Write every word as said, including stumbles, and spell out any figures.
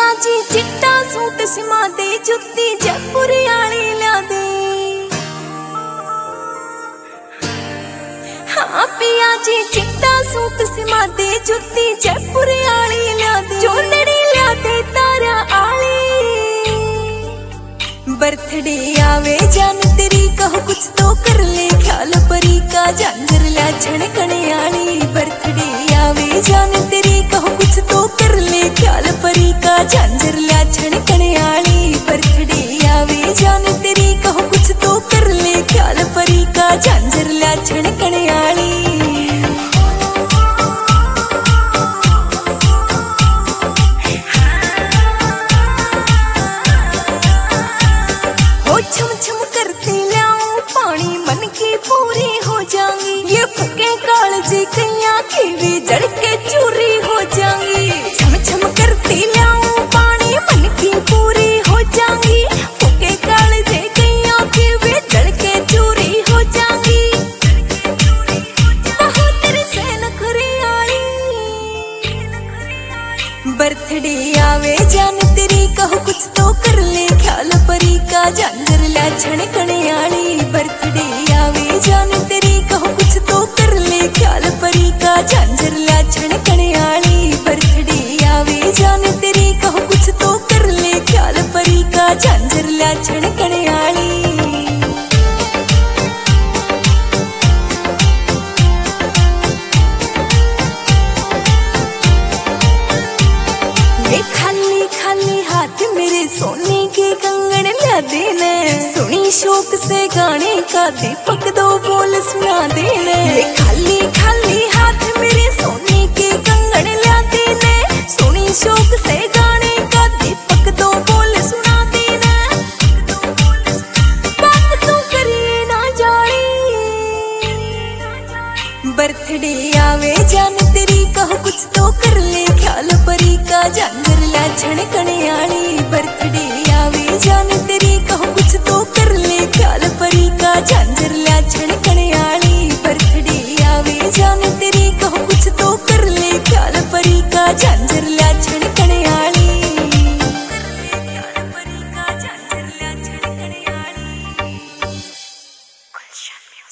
जी चिट्टा सूट सिमा दे जुत्ती जयपुर आली ला दे। हाँ पिया जी चिट्टा सूट सिमा दे जुत्ती जयपुर आली ला दे। जोलड़ी ला दे तारा आली। बर्थडे आवे जान तेरी कहो कुछ तो कर ले ख्याल परी का झांझर ला छणकने आली। बर्थडे आवे जान तेरी कहो कुछ तो कर ले ख्याल परी का झांझर ला छणकने आली। बर्थडे आवे जान तेरी कहो कुछ तो कर ले ख्याल परी का झांझर ला छणकने आली। हो छम छम करती लाऊं पानी मन की पूरी हो जाऊंगी। ये फुके कालजी कैया की भी जड़ के चूरी हो जाऊंगी। छम छम करती लाऊं पानी मन की पूरी हो जाऊंगी। फुके कालजी कैया की भी जड़ के चूरी हो जाऊंगी। कहो तेरी से नखरी आई। बर्थडे आवे जान तेरी कहो कुछ तो कर ले ख्याल परी का झांझर ला छणकने आली। बर्थडे आवे जान तेरी कहो कुछ तो कर ले ख्याल परी का झांझर ला छणकने आली। बर्थडे आवे जान तेरी कहो कुछ तो कर ले ख्याल परी का झांझर ला छणकने आली। ये खाली खाली हाथ मेरे सोने के कंगन ला देने। सुनी शौक से गाने का दीपक दो बोल सुना देने। ये खाली खाली हाथ मेरे सोने के कंगन ला देने। सुनी शौक से गाने का दीपक दो बोल सुना देने। बात तो करिए ना जानी। बर्थडे आवे जान तेरी कहो कुछ तो कर ले ख्याल परी का झांझर ला छणकने आली। बर्थडे आवे जान